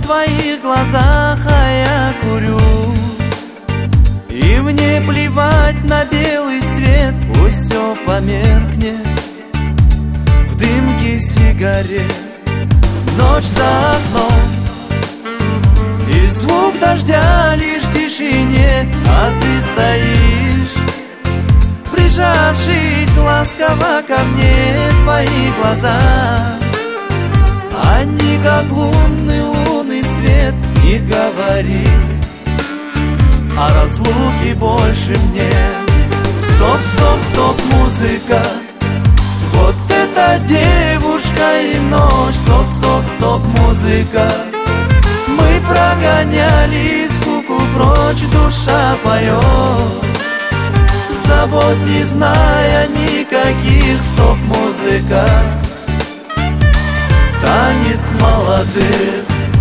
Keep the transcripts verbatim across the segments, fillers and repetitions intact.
твоих глазах, а я курю. И мне плевать на белый свет, пусть все померкнет в дымке сигарет. Ночь за окном, и звук дождя лишь в тишине, а ты стоишь, прижавшись ласково ко мне. Твои глаза, они как лунный лунный свет. Не говори о разлуке больше мне. Стоп, стоп, стоп, музыка, вот эта девушка и ночь. Стоп, стоп, стоп, музыка, мы прогоняли скуку прочь. Душа поет, забот не зная никаких. Стоп, музыка, танец молодых.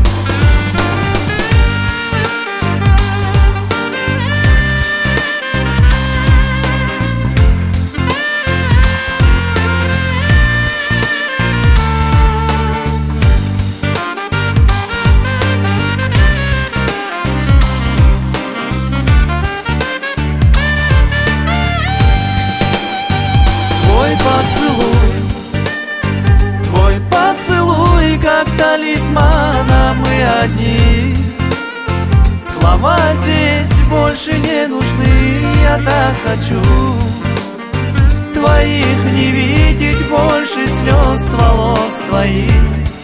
Твой поцелуй, как талисман, а мы одни. Слова здесь больше не нужны. Я так хочу твоих не видеть больше слез с волос твоих.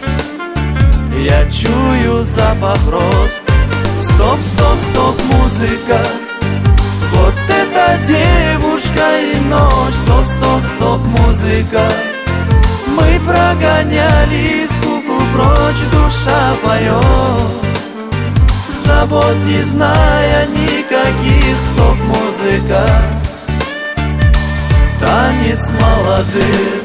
Я чую запах роз. Стоп, стоп, стоп, музыка, вот эта девушка и ночь. Стоп, стоп, стоп, музыка, мы прогоняли скуку прочь. Душа поет, забот не зная никаких. Стоп, музыка, танец молодых.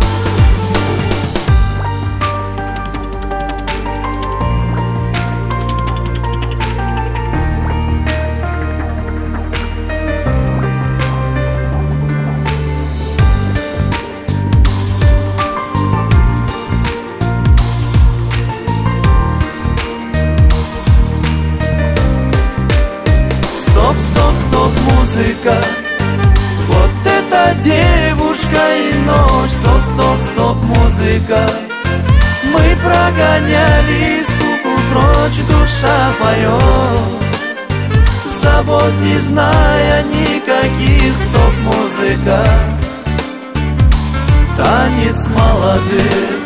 Стоп, стоп, стоп, музыка, вот эта девушка и ночь. Стоп, стоп, стоп, музыка, мы прогоняли скуку прочь. Душа поет, забот не зная никаких. Стоп, музыка, танец молодых.